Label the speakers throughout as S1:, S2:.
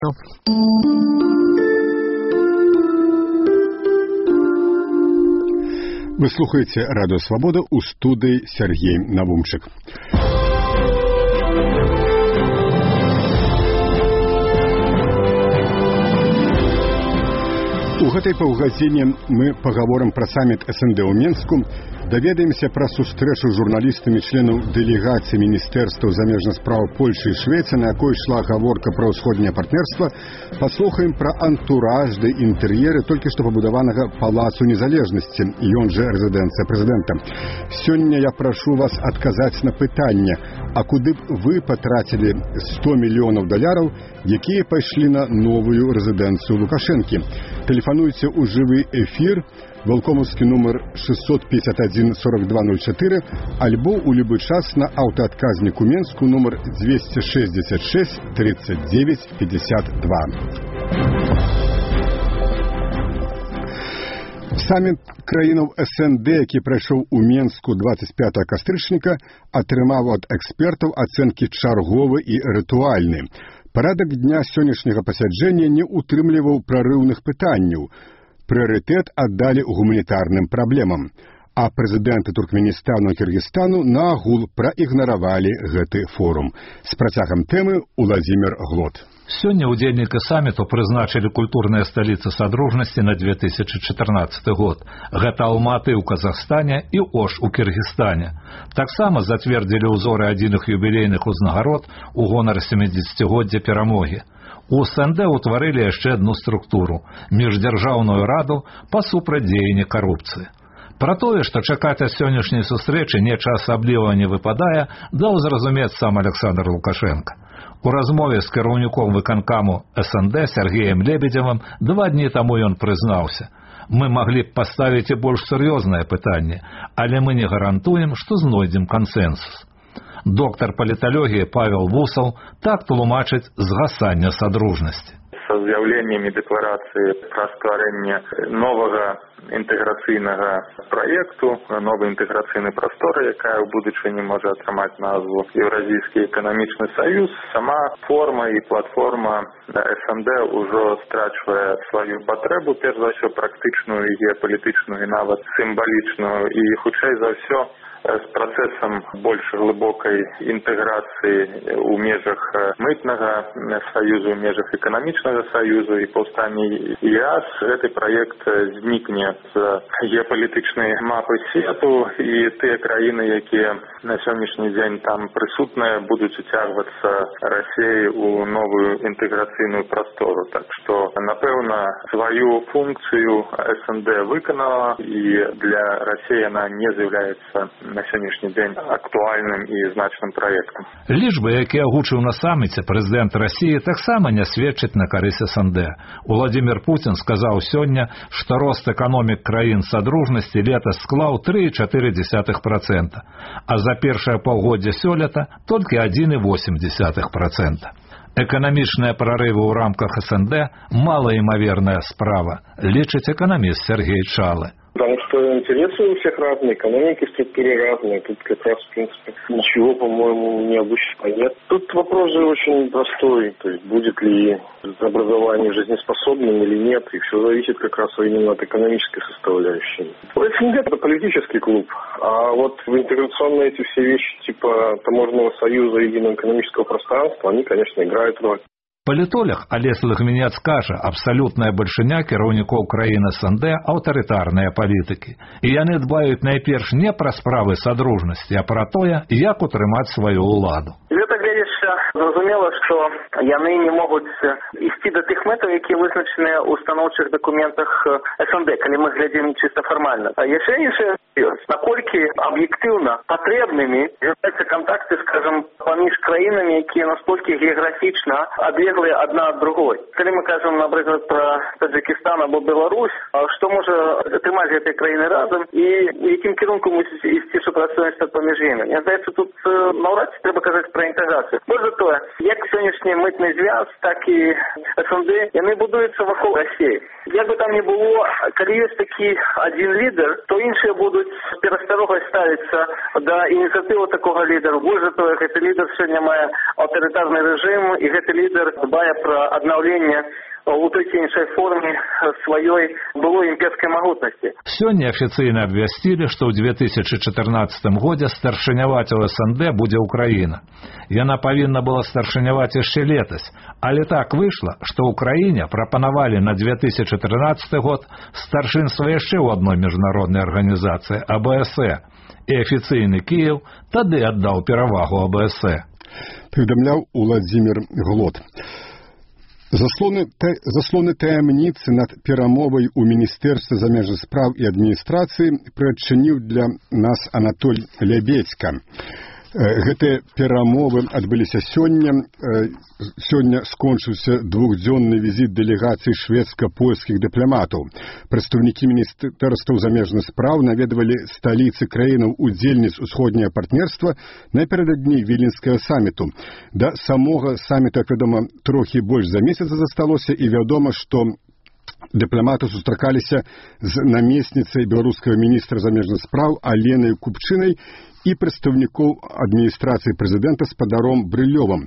S1: Вы слухаете «Радио Свобода», у студии Сергей Навумчик. У гэтай паўгадзіне мы пагаворым пра саміт СНД ў Менску, даведаемся пра сустрэчу з журналістамі членаў дэлегацыі міністэрстваў замежных спраў Польшы і Швецыі, на якой ішла гаворка пра ўсходняе партнерства, паслухаем пра антураж ды інтэр'еры толькі што пабудаванага Палацу Незалежнасці, ён жа рэзідэнцыя прэзідэнта. Сёння я прашу вас адказаць на пытанне, а куды б вы патрацілі $100 мільёнаў, якія пайшлі на новую рэзідэнцыю Лукашэнкі? Тэлефануйце ў жывы эфір, Волкомовский номер 651-4204, альбо у любой час на аўтаадказніку Менску номер 266-39-52. Саміт краінаў СНД, які прайшоў у Менску 25 кастрычніка, атрымаў ад экспертаў ацэнкі чарговы і рытуальны. Парадак дня сённяшняга пасяджэння не утрымліваў прарыўных пытанняў. Прыярытэт аддалі гуманітарным праблемам, а прэзідэнты Туркменістану і Кыргызстану наагул праігнаравалі гэты форум. З працягам тэмы Уладзімір Глот.
S2: Сёння удзельнікі саміту прызначылі культурныя сталіцы Садружнасці на 2014 год. Гэта Алматы ў Казахстане і Ош у Кыргызстане. Таксама зацвердзілі ўзоры адзіных юбілейных узнагарод у гонар 70-годдзя перамогі. У СНД утварылі яшчэ адну структуру – Міждзяржаўную раду па супрацьдзеянні карупцыі. Пра тое, што чакаць ад сённяшняй сустрэчы нечага асаблівага не выпадае, даў зразумець сам Александр Лукашенко. У размове з кіраўніком выканкаму СНД Сергеем Лебедзевым 2 дні таму ён прызнаўся: «Мы маглі б паставіць і больш сур'ёзнае пытанне, але мы не гарантуем, што знойдзем кансэнсус». Доктор паліталогіі Павел Вусаў так тлумачыць згасанне Садружнасці.
S3: Са з'яўленнямі дэкларацыі пра стварэнне новага інтэграцыйнага праекту, новай інтэграцыйнай прасторы, якая ў будучыні можа атрымаць назву Еўразійскі эканамічны саюз, сама форма і платформа СНД ўжо страчвае сваю патрэбу, перш за ўсё практычную, геапалітычную і нават сімвалічную, і хутчэй за ўсё з працэсам больш глыбокай інтэграцыі ў межах мытнага саюзу, ў межах эканамічнага саюзу і паўстанне ЕАС, гэты праект знікне з геапалітычнай мапы свету, і тыя краіны, якія на сённяшні дзень там прысутныя, будуць уцягвацца Расіяй у новую інтэграцыйную прастору. Так што, напэўна, сваю функцыю СНД выканала, і для Расіі яна не з'яўляецца на сённяшні дзень актуальным і значным праектам.
S2: Лічбы, якія агучыў на саміце прэзідэнт Расіі, таксама не сведчаць на карысць СНД. Уладзімір Пуцін сказаў сёння, што рост эканомік краін Садружнасці летась склаў 3,4%, а за першае паўгоддзе сёлета толькі 1,8%. Эканамічныя прарывы ў рамках СНД малаімаверная справа, лічыць эканаміст Сергей Чалы.
S4: Потому что интересы у всех разные, экономики, структуры разные. Тут как раз, в принципе, ничего, по-моему, необычного нет. Тут вопрос же очень простой. То есть, будет ли образование жизнеспособным или нет. И все зависит как раз именно от экономической составляющей. СНГ – это политический клуб. А вот в интеграционные эти все вещи, типа таможенного союза, единого экономического пространства, они, конечно, играют роль.
S2: Палітолог Олесь Лагмінец кажа, абсалютная бальшыня кіраўнікоў краін СНД аўтарытарныя палітыкі. І яны дбаюць найперш не пра справы Садружнасці, а пра тое, як утрымаць сваю ўладу.
S5: Гэта гледзячы, зразумела, што яны не могуць ісці да тых мэтаў, якія вызначаныя ў станоўчых дакументах СНД, калі мы глядзім чыста фармальна. А яшчэ іншая ёсць, наколькі аб'ектыўна патрэбнымі з'яўляюцца кантакты, скажам, паміж краінамі, якія настолькі геаграфічна адлеглыя адна ад другой. Калі мы кажам, напрыклад, пра Таджикістан або Беларусь, што можа атрымаць гэтыя краіны разам і якім кірунку мусіць ісці супрацоўніцтва паміж імі? Мне здаецца, тут наўрад ці трэба казаць пра інтэграцыю. Можа па-тое, як сённяшні мытны звяз, так і СНД, яны будуюцца вакол Расіі. Як бы там ни было, калі ёсць такі адзін лідар, то іншыя будуць перасторогай ставіцца да ініцыятывы такога лідара. Больш за тое, гэты лідар сёння мае аўтарытарны рэжым, і гэты лідар дбае пра аднаўленне у той ці іншай форме сваёй былой імперскай магутнасці.
S2: Сёння афіцыйна абвясцілі, што ў 2014 годзе старшыняваць у СНД будзе Украіна. Яна павінна была старшыняваць яшчэ летась, але так выйшла, што Украіне прапанавалі на 2014 год старшынства яшчэ ў адной міжнароднай арганізацыі АБСЭ, і афіцыйны Кіеў тады аддаў перавагу АБСЭ.
S1: Паведамляў Уладзімір Глот. Заслоны таямніцы над перамовай у Міністэрстве замежных спраў і адміністрацыі прыадчыніў для нас Анатоль Лябедзька. Гэтыя перамовы адбыліся сёння. Сёння скончыўся двухдзённы візіт дэлегацыі шведска-польскіх дыпламатаў. Прадстаўнікі Міністэрстваў замежных спраў наведвалі сталіцы краінаў-удзельніц усходняга партнерства напярэдадні віленскага саміту. Да самога саміта, вядома, трохі больш за месяц засталося, і вядома, што дыпламаты сустракаліся з намесніцай беларускага міністра замежных спраў Аленай Купчынай і прадстаўнікоў адміністрацыі прэзідэнта спадаром Брылёвым.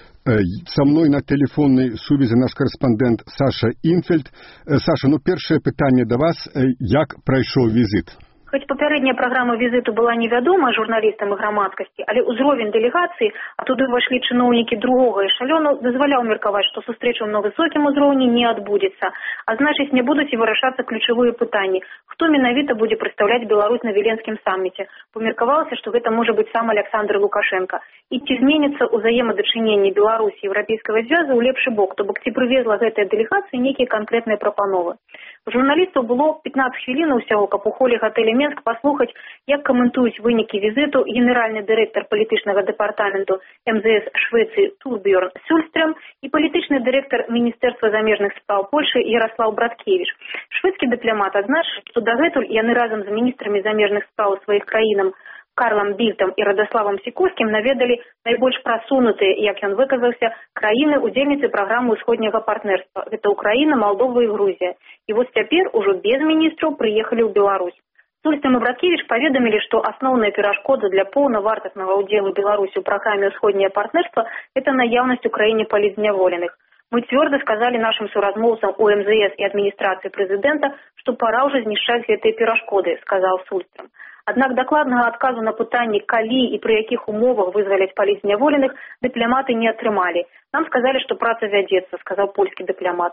S1: Со мной на тэлефоннай сувязі наш карэспандэнт Саша Інфельд. Саша, першае пытанне да вас. Як прайшоў візіт?
S6: Хоць папярэдняя праграма візіту была невядома журналістам і грамадскасці, але ўзровень дэлегацыі, а туды ўвайшлі чыноўнікі другога эшалёну, дазваляў меркаваць, што сустрэча на высокім узроўні не адбудзецца, а значыць, не будуць і вырашацца ключавыя пытанні. Хто менавіта будзе прадстаўляць Беларусь на Віленскім самміце? Памеркавалася, што гэта можа быць сам Александр Лукашенко. І ці зменіцца ўзаемадачыненне Беларусі і Еўрапейскага звяза ў лепшы бок, то бок ці прывезла гэтая дэлегацыя нейкія канкрэтныя прапановы. У журналістаў было 15 хвілін усяго, каб у холе гатэля Менск паслухаць, як каментуюць вынікі візіту генеральны дырэктар палітычнага дэпартаменту МЗС Швецыі Турбьерн Сюльстрем і палітычны дырэктар Міністэрства замежных спраў Польшы Ярослав Браткевіч. Шведскі дыпламат адзначыў, што дагэтуль яны разам з міністрамі замежных спраў сваіх краінам Карлом Більтам і Радославам Сікорскім наведалі найбольш прасунутыя, як ён выказаўся, краіны-удзельніцы праграмы ўсходняга партнерства. Гэта Украіна, Малдова і Грузія. І вось цяпер ужо без міністраў прыехалі ў Беларусь. Сюльстрем і Браткевіч паведамілі, што асноўная перашкода для паўнавартаснага ўдзелу Беларусі ў праграме ўсходняе партнерства – гэта наяўнасць у краіне палітзняволеных. Мы цвёрда сказалі нашым суразмоўцам у МЗС і адміністрацыі прэзідэнта, што пара ўжо знішчаць гэтыя перашкоды, сказаў Сюльстрем. Аднак дакладнага адказу на пытанні, калі і пры якіх умовах вызваляць палітзняволеных, дыпламаты не атрымалі. Нам сказалі, што праца вядзецца, сказаў польскі дыпламат.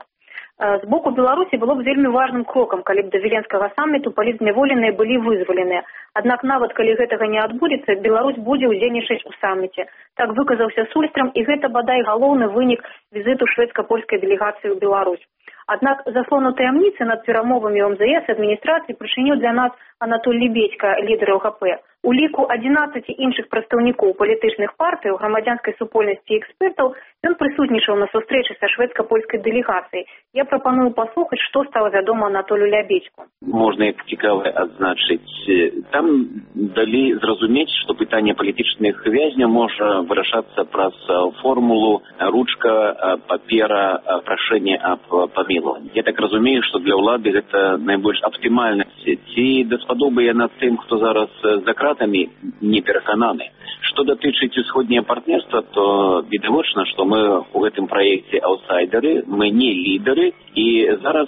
S6: З боку Беларусі было б вельмі важным крокам, калі б да Віленскага самміту палітзняволеныя былі вызваленыя. Аднак нават калі гэтага не адбудзецца, Беларусь будзе ўдзельнічаць у самміце. Так выказаўся Сюльстрем, і гэта бадай галоўны вынік візіту шведска-польскай дэлегацыі ў Беларусь. Аднак заслону таямніцы над перамовамі ў МЗС адміністрацыі прычыніў для нас Анатоль Лябедзька, лідар ЛГП. У ліку 11 іншых прадстаўнікоў палітычных партый, грамадзянскай супольнасці і экспертаў ён прысутнічаў на сустрэчы са шведска-польскай дэлегацыяй. Я прапаную паслухаць, што стала вядома Анатолю Лябедзьку.
S7: Можна як цікаве адзначыць. Там далі зразумець, што пытанне палітычных вязняў можа вырашацца праз формулу ручка, папера, прашэнне аб памілаванні. Я так разумею, што для ўлады гэта найбольш аптымальна. Ці даспадобы яна тым, хто зараз за кратамі, не перакананы. Што датычыць усходняе партнерства, то відавочна, што мы у гэтым праекце аўтсайдеры, мы не лідары, і зараз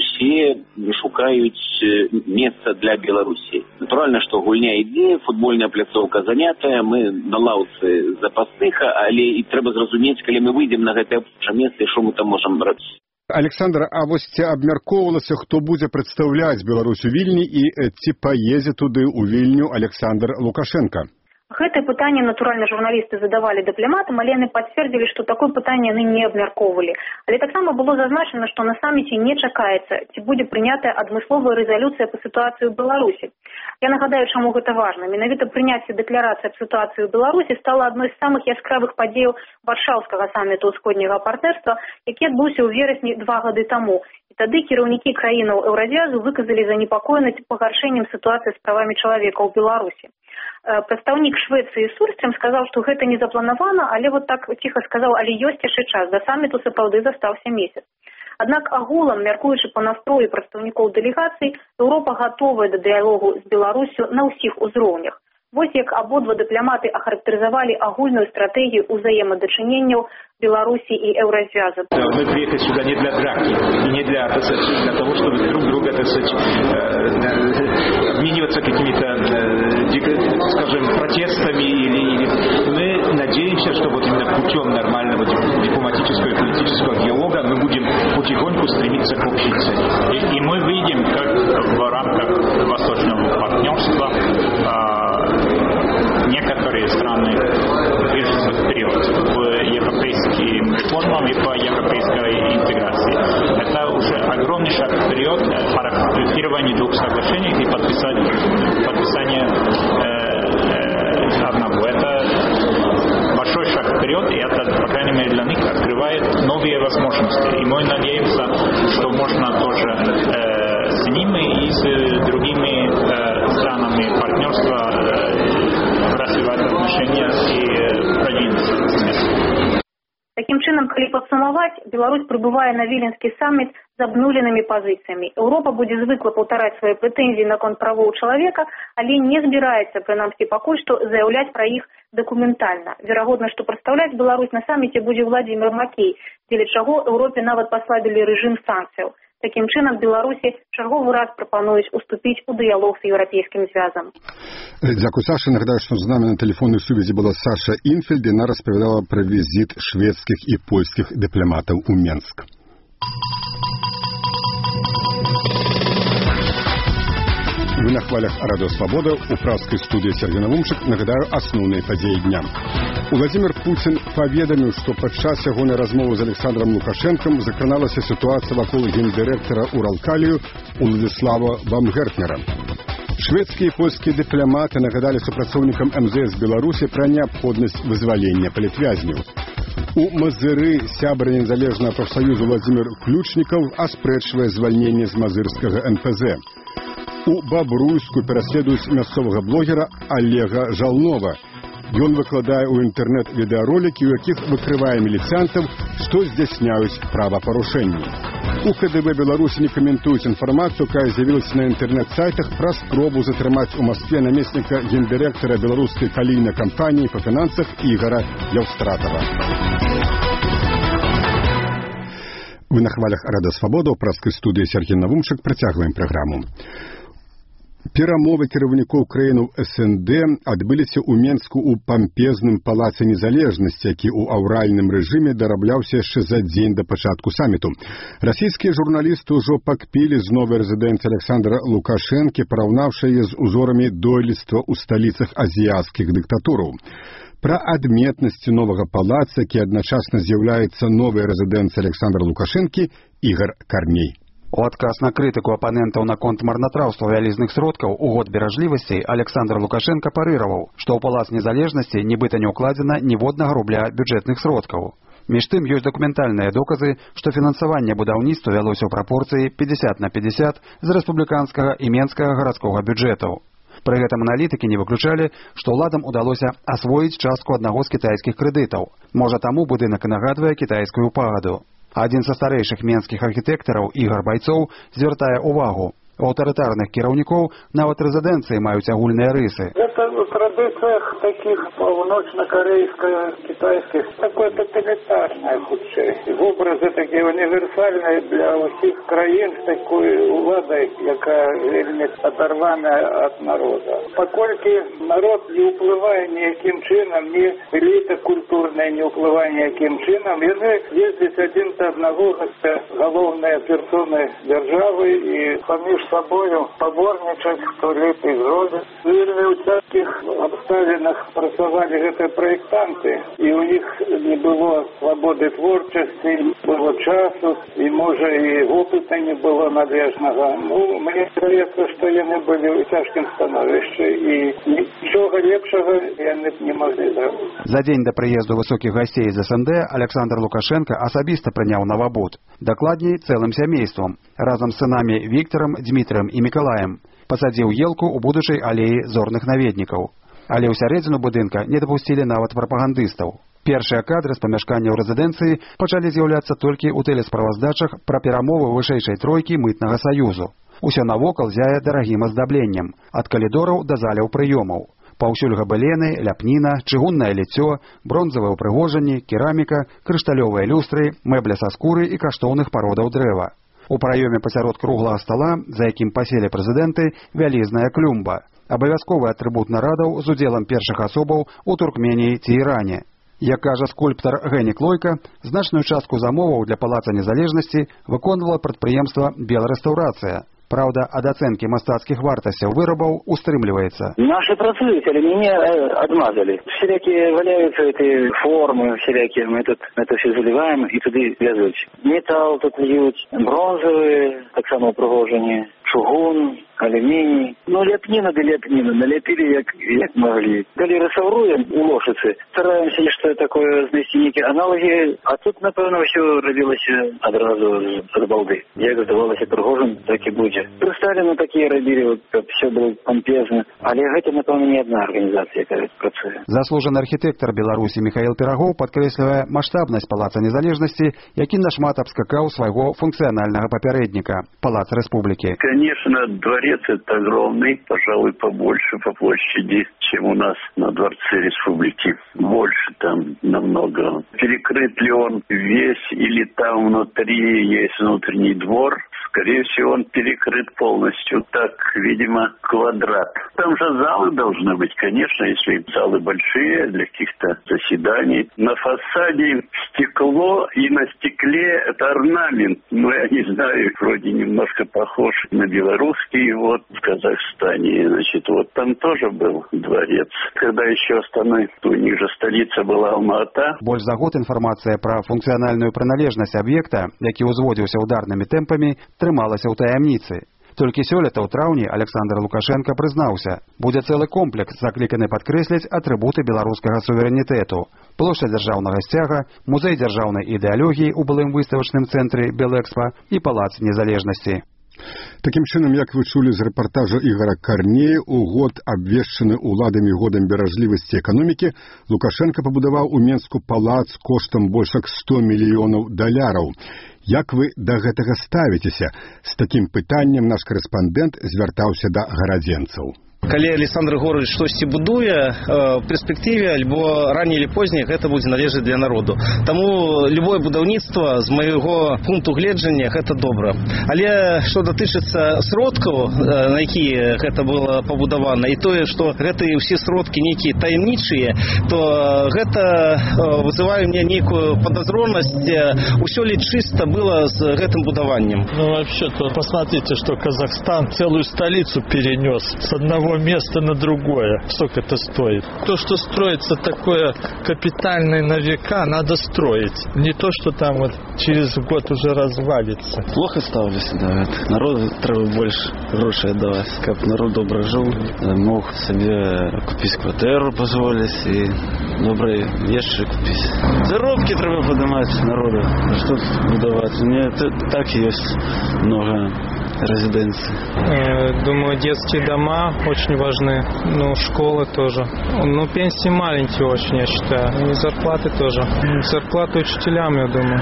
S7: усе шукаюць месца для Беларусі. Натуральна, што гульня ідзе, футбольная пляцоўка занятая, мы на лаўцы запасных, але і трэба зразумець, калі мы выйдзем на гэтае месца, што мы там можам рабіць.
S1: Александр, а вось ці абмяркоўвалася, хто будзе прадстаўляць Беларусь у Вільні і ці паедзе туды ў Вільню Александр Лукашенко?
S6: Гэтае пытанне, натуральна, журналісты задавалі дыпламатам, але яны пацвердзілі, што такое пытанне яны не абмяркоўвалі. Але таксама было зазначана, што на саміце не чакаецца, ці будзе прынятая адмысловая рэзалюцыя па сітуацыі ў Беларусі. Я нагадаю, чаму гэта важна. Менавіта прыняцце дэкларацыі аб сітуацыі ў Беларусі стала адной з самых яскравых падзеяў варшаўскага саміту ўсходняга партнерства, які адбыўся ў верасні 2 гады таму. І тады кіраўнікі краінаў Еўразвязу выказалі занепакоенасць пагаршэннем сітуацыі з правамі чалавека ў Беларусі. Прадстаўнік Швецыі Сурстрем сказаў, што гэта не запланавана, але вот так ціха сказаў, але ёсць яшчэ час, да саміту сапраўды застаўся месяц. Аднак агулам, мяркуючы па настрою прадстаўнікоў дэлегацый, Еўропа гатовая да дыялогу з Беларусю на ўсіх узроўнях. Вось як абодва дыпламаты ахарактарызавалі агульную стратэгію ўзаемадачыненняў Беларуси и Евразиаза.
S8: Мы приехали сюда не для драки, и не для того, чтобы друг друга, обмениваться какими-то, скажем, протестами. Мы надеемся, что вот именно путем нормального дипломатического и политического диалога мы будем потихоньку стремиться к общей цели.
S9: И мы видим, как в рамках восточного партнерства некоторые страны движутся вперед в европейским реформам и по европейской интеграции. Это уже огромный шаг вперед по ратифицированию двух соглашений и подписание одного. Это большой шаг вперед, и это, по крайней мере, для них открывает новые возможности. И мы надеемся, что можно тоже с ними и с другими странами партнерства развивать отношения и продвинуться вместе.
S6: Таким чынам, калі падсумаваць, Беларусь прыбывае на Віленскі самміт з абнуленымі пазіцыямі. Еўропа будзе звыкла паўтараць свае прэтэнзіі наконт правоў чалавека, але не збіраецца, прынамсі пакуль што, заяўляць пра іх дакументальна. Верагодна, што прадстаўляць Беларусь на самміце будзе Владзімір Макей, дзеля чаго Еўропе нават паслабілі рэжым санкцыяў. Таким чынам, Беларусі чарговы раз прапануюць уступіць у дыялог з Еўрапейскім звязам.
S1: Дзякуй, Саша. Нагадаю, што з намі на тэлефоннай сувязі была Саша Інфельд, і яна распавядала пра візіт шведскіх і польскіх дыпламатаў у Менск. Вы на хвалях Радио Свобода. У пражской студии Сергей Навумчик. Нагадаю, основные подеи дня. Владимир Путин поведомил, что подчас ягонай размовы з Александром Лукашенком закраналася ситуация вокруг гендиректора Уралкалию Уладзіслава Бамгертнера. Шведские и польские дипломаты нагадали супрацоўнікам МЗС Беларуси про необходимость вызволения политвязнёў. У Мазыры сябра незалежнага профсоюза Владимир Ключников аспрэчвае звальнение з мазырскага НПЗ. У Бабруйску пераследуюць мясцовага блогера Олега Жалнова. Ён выкладае ў інтэрнэт відэаролікі, у якіх выкрывае міліцыянтаў, што здзяйсняюць правапарушэнні. У КДБ Беларусі не каментуюць інфармацыю, якая з'явілася на інтэрнэт-сайтах пра спробу затрымаць у Маскве намесніка гендырэктара беларускай калійнай кампаніі па фінансах Ігара Яўстратава. Вы на хвалях Радио Свобода. У пражской студии Сергей Навумчик. Працягваем праграму. Перамовы кіраўнікоў краінаў СНД адбыліся ў Менску ў пампезным палацы незалежнасці, які ў аўральным рэжыме дарабляўся яшчэ за дзень да пачатку саміту. Расійскія журналісты ўжо пакпілі з новай рэзідэнцыі Александра Лукашэнкі, параўнаўшы яе з узорамі дойлідства ў сталіцах азіяцкіх дыктатураў. Пра адметнасці новага палаца, які адначасна з'яўляецца новай рэзідэнцыяй Александра Лукашэнкі, Ігар Кармей.
S10: У адказ на крытыку апанентаў наконт марнатраўства вялізных сродкаў у год беражлівасцей Александр Лукашенко парыраваў, што ў палац незалежнасці нібыта не ўкладзена ніводнага рубля бюджэтных сродкаў. Між тым ёсць дакументальныя доказы, што фінансаванне будаўніцтва вялося ў прапорцыі 50/50 з рэспубліканскага і менскага гарадскога бюджэтаў. Пры гэтым аналітыкі не выключалі, што ўладам удалося асвоіць частку аднаго з кітайскіх крэдытаў. Можа, таму будынак і нагадвае кітайскую пагаду. Адзін са старэйшых менскіх архітэктараў Ігар Байцоў звяртае ўвагу. У аўтарытарных кіраўнікоў нават рэзідэнцыі маюць агульныя рысы.
S11: Это в традициях таких полночно-корейских, китайских, такое тоталитарное худшее. Образы такие универсальные для всех краин с такой уладой, яка вельми оторвана от народа. Покольки народ не уплывает никаким чином, ни элита культурная не уплывает никаким чином, и ездить один до одного, это головные персоны державы и поміж собою поборничать, кто лепит зроды. Вельми у таких обставинах працавали гэтыя проектанты, и у них не было свободы творчасці, не было часу, и, можа, и опыта не было належнага. Ну, мне здаецца, што яны былі ў цяжкім становішчы, і нічога лепшага яны не маглі зрабіць.
S10: За дзень да прыезду высокіх гасцей з СНД Александр Лукашенко асабіста прыняў навабуд. Дакладней, цэлым сямействам, разам з сынамі Віктарам, Дмітрыем і Мікалаем. Пасадзіў елку ў будучай алеі зорных наведнікаў. Але ў сярэдзіну будынка не дапусцілі нават прапагандыстаў. Першыя кадры з памяшкання ў рэзідэнцыі пачалі з'яўляцца толькі ў тэлесправаздачах пра перамовы вышэйшай тройкі мытнага саюзу. Усё навокал зяе дарагім аздабленнем, ад калідораў да заляў прыёмаў. Паўсюль габелены, ляпніна, чыгуннае ліццё, бронзавыя ўпрыгожанні, кераміка, крышталёвыя люстры, мэбля са скуры і каштоўных пародаў дрэва. У праёме пасярод круглага стала, за якім паселі прэзідэнты, вялізная клумба. Абавязковы атрыбут нарадаў з удзелам першых асобаў у Туркменіі ці Іране. Як кажа скульптар Генік Лойка, значную частку замоваў для палаца незалежнасці выконвала прадпрыемства «Белрэстаўрацыя». Правда, ад ацэнкі мастацкіх вартасцяў вырабаў устрымліваецца.
S5: Наши працуюць, але мяне адмазалі. Всякие валяются эти формы, всякие, мы тут это все заливаем и туды вязуць. Металл тут льют, бронзовые, так само упрыгожанні, чугун, алюминий. Ну, ляпніна да ляпніна, наляпілі як могли. Далі рэсаўруем у Лошыцы. Стараемся нешта такое знайсці нейкія аналогі, а тут, напэўна, ўсё рабілася адразу ад балды. Як здавалася прыгожым, так і будзе. Пры Сталіну такія рабілі, каб все было пампезна. Але гэта, напэўна, не адна арганізацыя, якая працуе.
S10: Заслужаны архітэктар Беларусі Михаил Пирогов падкрэслівае маштабнасць Палаца незалежнасці, які нашмат абскакаў свайго функцыянальнага папярэдніка – Палац Рэспублікі.
S12: Конечно, дворец это огромный, пожалуй, побольше по площади, чем у нас на Дворце Республики. Больше там намного. Перекрыт ли он весь или там внутри есть внутренний двор? Скорее всего, он перекрыт полностью. Так, видимо, квадрат. Там же залы должны быть, конечно, если залы большие для каких-то заседаний. На фасаде стекло, и на стекле это орнамент. Ну, я не знаю, вроде немножко похож на белорусский, вот в Казахстане. Значит, вот там тоже был дворец. Когда еще Астана, у них же столица была Алма-Ата.
S10: Больш за год інфармацыя пра функцыянальную прыналежнасць аб'екта, які ўзводзіўся ударнымі тэмпамі, трымалася ў таямніцы. Толькі сёлета ў траўні Александр Лукашенко прызнаўся, будзе цэлы комплекс, закліканы падкрэсліць атрыбуты беларускага суверэнітэту. Плошча дзяржаўнага сцяга, музей дзяржаўнай ідэалогіі ў былым выставачным цэнтры Белэкспа і Палац незалежнасці.
S1: Такім чынам, як вы чулі з рэпартажа Ігора Карнея, у год, абвешчаны ўладамі годам беражлівасці эканомікі, Лукашенко пабудаваў у Менску палац коштам больш як $100 мільёнаў. Як вы да гэтага ставіцеся? З такім пытаннем наш корэспандэнт звяртаўся да гарадзенцаў.
S13: Калі Александр Григорьевич штосьці будуе, в перспектыве альбо раней или поздней гэта будзе належаць для народу. Таму любое будаўніцтва з майго пункту гледжання гэта добра. Але што датычыцца сродкаў, на якія гэта было пабудавана, і тое, што гэтыя ўсе сродкі нейкія таямнічыя, то гэта вызывае мне нейкую подозронасць, усё ли чисто было с гэтым будаваннем.
S14: Ну вообще-то посмотрите, что Казахстан целую столицу перенес с одного места на другое. Сколько это стоит? То, что строится такое капитальное на века, надо строить. Не то, что там вот через год уже развалится.
S15: Плохо ставлюся, да. Народу треба больше грошей отдавать. Как народ добре жил, мог себе купить квартиру, позволить и добрые вещи купить. Заробки треба поднимать народу, что будовать. У меня так есть много резиденций.
S16: Думаю, детские дома очень важны. Ну, школы тоже. Ну, пенсии маленькие очень, я считаю. И зарплаты тоже. Зарплаты учителям, я думаю,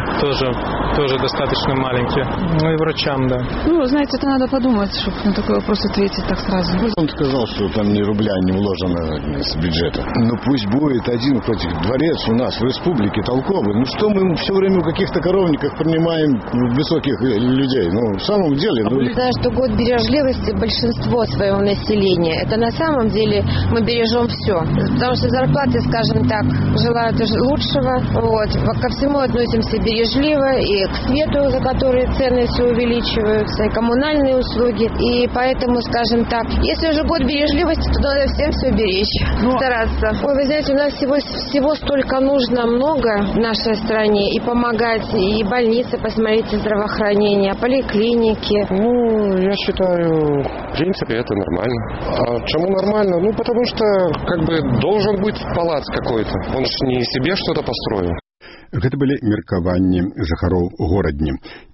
S16: тоже достаточно маленькие. Ну и врачам, да.
S17: Ну, знаете, это надо подумать, чтобы на такой вопрос ответить так сразу.
S18: Он сказал, что там ни рубля не вложено с бюджета. Ну, пусть будет один хоть дворец у нас в республике толковый. Ну, что мы все время в каких-то коровниках принимаем высоких людей? Ну, в самом деле...
S19: Я знаю, что год бережливости большинство своего населения. Это на самом деле мы бережем все. Потому что зарплаты, скажем так, желают лучшего. Вот. Ко всему относимся бережливо. И к свету, за который цены все увеличиваются, и коммунальные услуги. И поэтому, скажем так, если уже год бережливости, то надо всем все беречь. Стараться. Ой, вы знаете, у нас всего столько нужно много в нашей стране. И помогать, и больницы, посмотрите, здравоохранение, поликлиники.
S20: Ну, я считаю, в принципе, это нормально. А чему нормально? Ну, потому что, как бы, должен быть палац какой-то. Он же не себе что-то построил.
S1: Гэта былі меркаванні жыхароў горадні.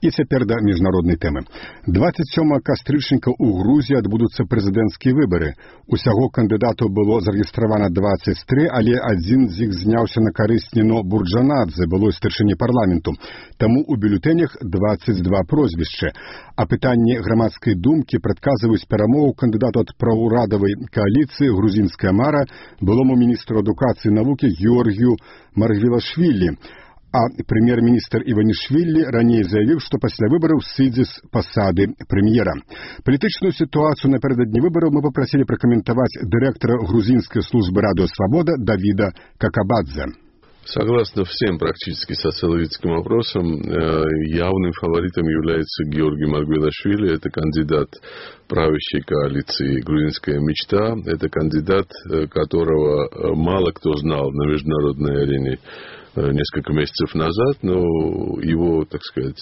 S1: І цяпер да міжнароднай тэмы. 27 кастрычніка ў Грузіі адбудуцца прэзідэнцкія выбары. Усяго кандыдатаў было зарэгістравана 23, але адзін з іх зняўся на карысць Нино Бурджанадзе, былой старшыні парламенту. Таму ў бюлетэнях 22 прозвішчы. А пытанні грамадскай думкі прадказваюць перамогу кандыдату ад праўрадавай кааліцыі грузінская мара былому міністру адукацыі і навукі Георгію Маргвелашвілі. А прэм'ер-міністр Іванішвілі раней заявіў, што пасля выбараў сыдзе з пасады прэм'ера. Палітычную сітуацыю напярэдадні выбараў мы папрасілі пракаментаваць дырэктара грузінскай службы «Радио Свобода» Давида Какабадзе.
S21: Согласно всем практически социологическим опросам, явным фаворитом является Георгий Маргвелашвили. Это кандидат правящей коалиции «Грузинская мечта». Это кандидат, которого мало кто знал на международной арене несколько месяцев назад, но его, так сказать,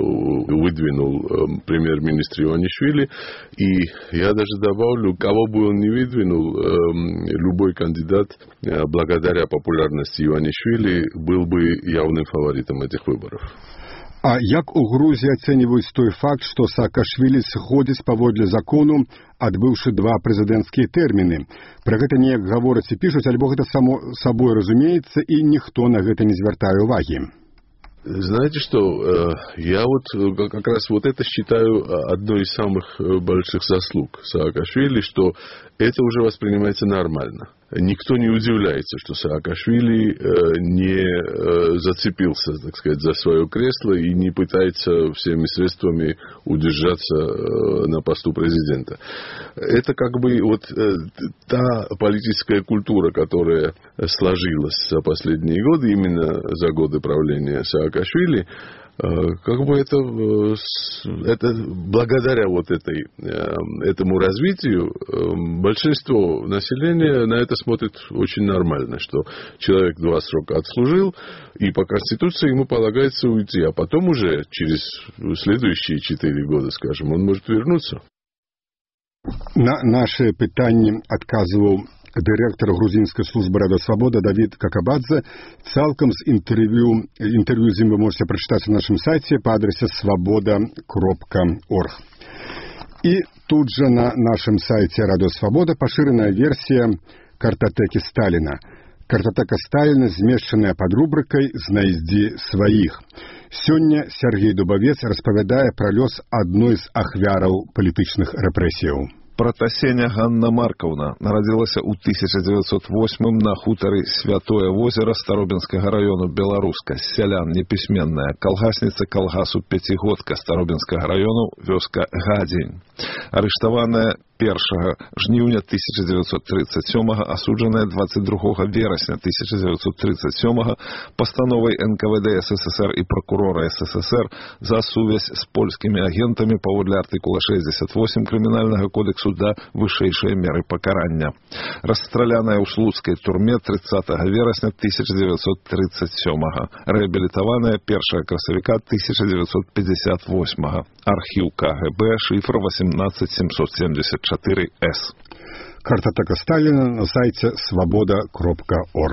S21: выдвинул премьер-министр Иванишвили. И я даже добавлю, кого бы он ни выдвинул, любой кандидат, благодаря популярности Иванишвили, был бы явным фаворитом этих выборов.
S1: А як у Грузіі ацэньваюць той факт, што Саакашвілі сходзіць паводле закону, адбыўшы 2 прэзідэнцкія тэрміны? Пра гэта неяк гавораць і пішуць, альбо гэта само сабой разумеецца, і ніхто на гэта не звяртае ўвагі?
S21: Знаете что, я вот как раз вот это считаю одной из самых больших заслуг Саакашвили, что это уже воспринимается нормально. Никто не удивляется, что Саакашвили не зацепился, так сказать, за свое кресло и не пытается всеми средствами удержаться на посту президента. Это как бы вот та политическая культура, которая сложилась за последние годы, именно за годы правления Саакашвили, как бы это благодаря вот этому развитию большинство населения на это смотрит очень нормально, что человек 2 срока отслужил, и по Конституции ему полагается уйти, а потом уже через следующие 4 года, скажем, он может вернуться.
S1: На наши пытанні адказваў дырэктар грузінскай службы «Радио Свобода» Давид Какабадзе. Цалкам з інтэрв'ю з ім вы можете прачытаць на нашым сайце па адрасе svoboda.org. І тут жа на нашым сайце «Радио Свобода» пашыраная версія картатэкі Сталіна. Картатэка Сталіна змешчаная пад рубрыкай «Знайдзі сваіх». Сёння Сергей Дубавец распавядае пра лёс адной з ахвяраў палітычных рэпрэсіяў.
S22: Пратасеня Ганна Маркаўна нарадзілася ў 1908 на хутары Святое возера Старобінскага раёну Беларуска, сялян непісьменная, калгасніца калгасу Пяцігодка Старобінскага раёну, вёска Гадзень. Арыштаваная 1 жніўня 1937, асуджаная 22 верасня 1937 пастановай НКВД СССР і прокурора СССР за сувязь з польскімі агентамі паводле артыкула 68 Крымінальнага кодексу да вышэйшай меры пакарання. Расстраляная ў слуцкай турме 30 верасня 1937, рэабілітаваная 1 красавіка 1958. Архіў КГБ, шифр 18774С.
S1: Картатэка Сталіна на сайце svoboda.org.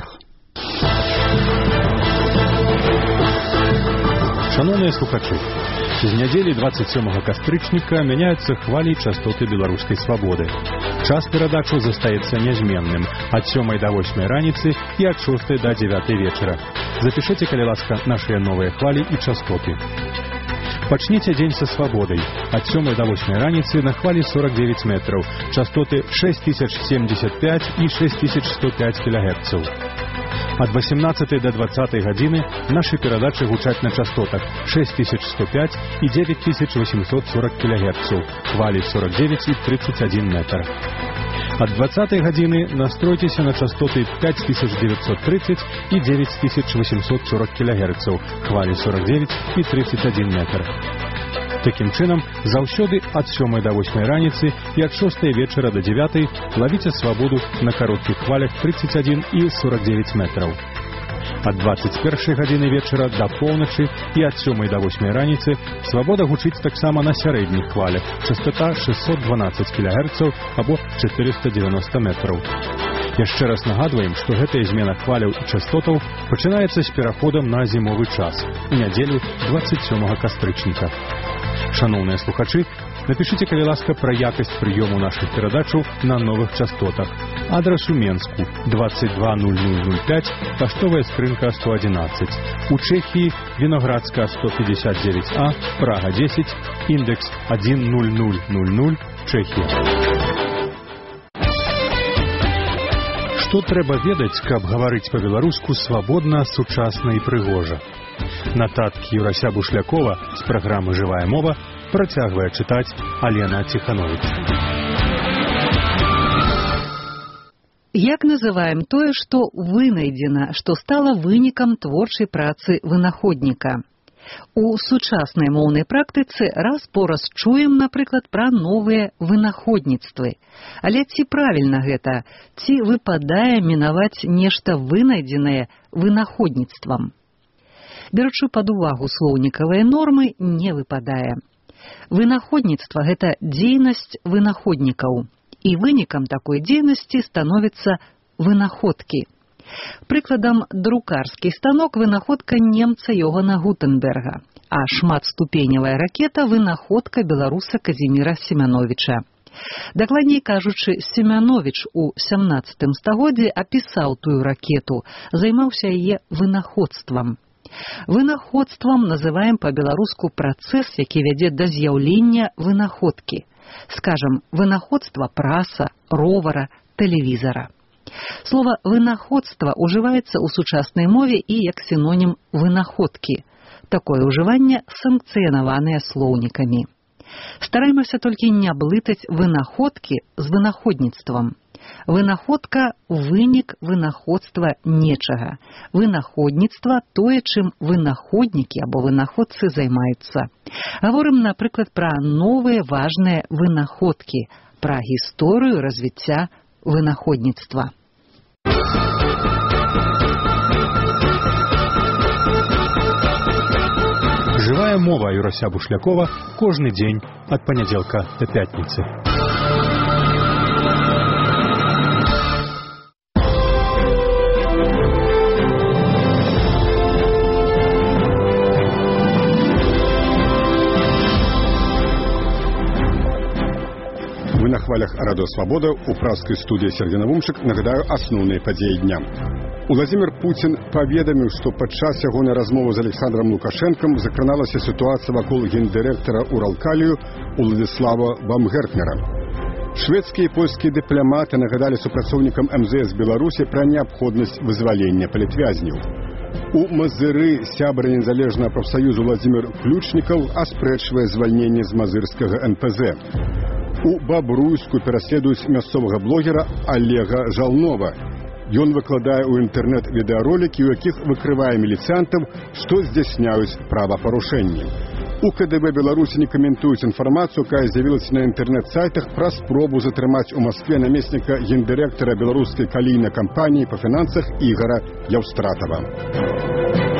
S23: Шановныя слухачы, з нядзелі 27 кастрычніка мяняюцца хвалі і частоты беларускай свабоды. Час перадачаў застаецца нязменным ад 7 до 8 раніцы і ад 6 до 9 вечара. Запішыце, калі ласка, нашыя новыя хвалі і частоты. Пачніце дзень са свабодай. Ад 7 до 8 раніцы на хвалі 49 метраў, частоты 6075 і 6105 кГц. Ад 18 до 20 гадзіны нашы перадачы гучаць на частотах 6105 і 9840 кГц, хвалі 49 і 31 метр. Ад 20 гадзіны настройцеся на частоты 5930 і 9840 кГц, хвалі 49 і 31 метр. Такім чынам, заўсёды ад 7 до 8 раніцы і ад 6 вечара до 9 лавіце свабоду на кароткіх хвалях 31 і 49 метраў. Ад 21 гадзіны вечара да поўначы і ад 7 до 8 раніцы свабода гучыць таксама на сярэдніх хвалях, частота 612 кГц або 490 метраў. Яшчэ раз нагадваем, што гэтая змена хваляў і частотаў пачынаецца з пераходам на зімовы час у нядзелю 27 кастрычніка. Шаноўныя слухачы, напішыце, калі ласка, пра якасць прыёму нашых перадачаў на новых частотах. Адрас у Менску 220005, паштовая скрынка 111. У Чэхіі Віноградская 159А, Прага 10, індекс 10000, Чэхія. Што трэба ведаць, каб гаварыць па-беларуску свабодна, сучасна і прыгожа? Нататкі Юрася Бушлякова з праграмы «Жывая мова» працягвае чытаць Алена Ціхановіч.
S2: Як называем тое, што вынайдзена, што стала вынікам творчай працы вынаходніка? У сучаснай моўнай практыцы раз-пораз чуем, напрыклад, пра новыя вынаходніцтвы. Але ці правільна гэта? Ці выпадае мінаваць нешта вынайдзенае вынаходніцтвам? Беручы пад увагу слоўнікавыя нормы, не выпадае. Вынаходніцтва – гэта дзейнасць вынаходнікаў. І вынікам такой дзейнасці становяцца вынаходкі. Прыкладам, друкарскі станок – вынаходка немца Йогана Гутенберга, а шматступеневая ракета – вынаходка беларуса Казіміра Семяновіча. Дакладней кажучы, Семяновіч у 17 стагоддзі апісаў тую ракету, займаўся яе вынаходствам. Вынаходствам называем па-беларуску працэс, які вядзе да з'яўлення вынаходкі. Скажам, вынаходства праса, ровара, тэлевізара. Слова «вынаходства» ўжываецца ў сучаснай мове і як сінонім «вынаходкі». Такое ўжыванне санкцыянаванае слоўнікамі. Стараемся толькі не блытаць вынаходкі з вынаходніцтвам. Вынаходка – вынік вынаходства нечага. Вынаходніцтва – тое, чым вынаходнікі або вынаходцы займаюцца. Гаворым, напрыклад, пра новыя важныя вынаходкі, пра гісторыю развіцця вынаходніцтва.
S23: Жывая мова Юрася Бушлякова кожны дзень ад панядзелка да пятніцы.
S1: Вы на хвалях Радио Свобода у пражской студии Сергей Навумчик. Нагадаю основные подеи дня. Владимир Путин поведомил, что подчас ягонай размовы з Александром Лукашенком закраналася ситуация вокруг гендиректора Уралкалию Уладислава Бамгертнера. Шведские и польские дипломаты нагадали супрацоўнікам МЗС Беларуси про необходимость вызволения политвязней. У Мазыры сябра незалежнага профсоюзу Владимир Ключников аспрэчвае звальненне з мазырскага НПЗ. У Бабруйску пераследуюць мясцовага блогера Олега Жалнова. Ён выкладае ў інтэрнэт відэаролікі, у якіх выкрывае міліцыянтаў, што здзяйсняюць правапарушэнні. У КДБ Беларусі не каментуюць інфармацыю, якая з'явілася на інтэрнэт-сайтах пра спробу затрымаць у Маскве намесніка гендырэктара беларускай калійнай кампаніі па фінансах Ігара Яўстратава.